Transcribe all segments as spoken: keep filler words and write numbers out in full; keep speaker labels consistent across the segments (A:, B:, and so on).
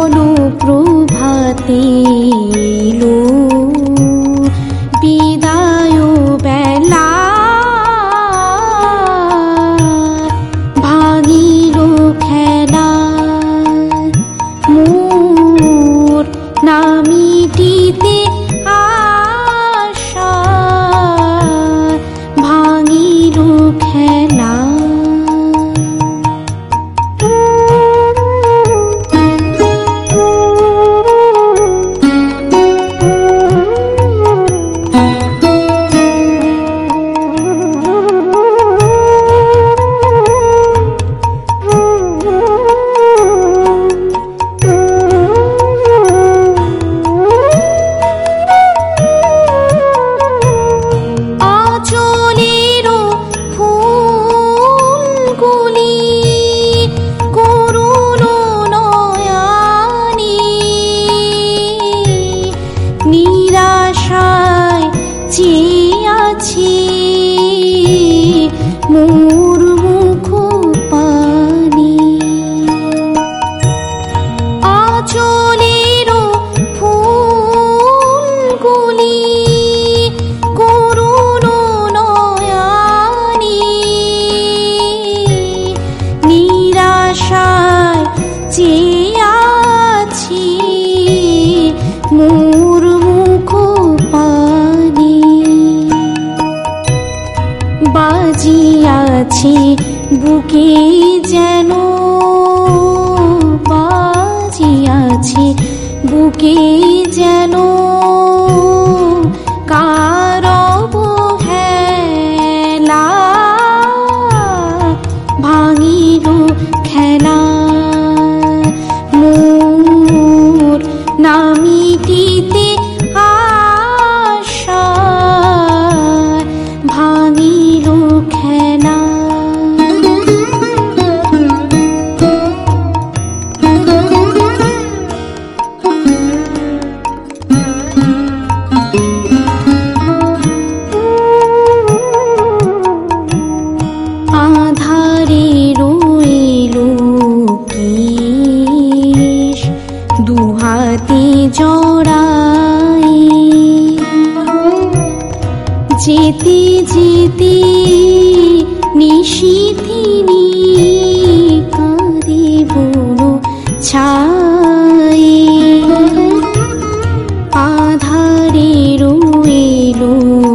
A: জীবন প্রভাতে এলো বিদায় বেলা, ভাঙিল খেলা মোর নামিটিতে আশা, ভাঙিল খেলা। মোর মুখ পানি আঁচলের ফুলগুলি করুণ নয়নি, নিরাশায় চেয়ে আছি মোর মুখ পানি। বাজিয়াছে বুকে যেন, বাজিয়াছে বুকে যেন কার অবহেলা, ভাঙিল খেলা মোর নামিটিতে আশা, ভাঙিল খেলা। আধারে রইলো কেশ দুহাতে জড়াই, যেতে যেতে নিশিথিনী কাঁদে বন ছাই, আধারে রইলো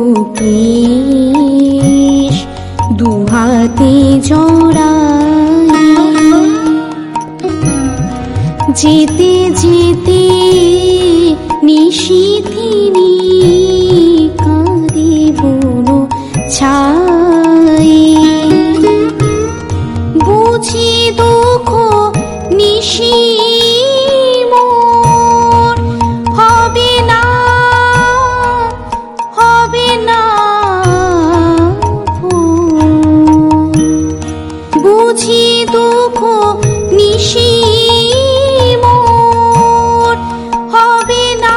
A: কেশ দুহাতে জড়াই, যেতে যেতে নিশিথিনী কাঁদে বন ছাই, বুঝি দুঃখ নিশি মোর হবে না, হবে না ভুল, বুঝি দুঃখ নিশি মোর হবে না,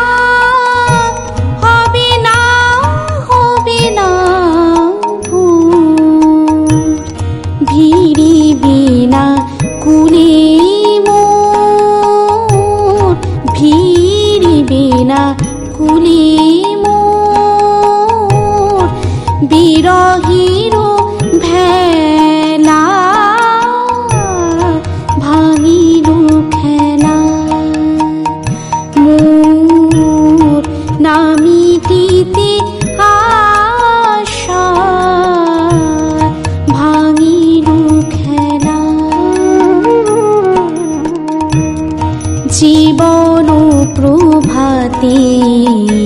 A: হবে না, হবে না ভুল, ভিড়িবে না কুলে মোর, ভিড়িবে না কুলে মোর, বিরহীর ভেলা, ভাঙিল খেলা মোর নামিটিতে আশা, ভাঙিল খেলা। জীবন প্রভাতে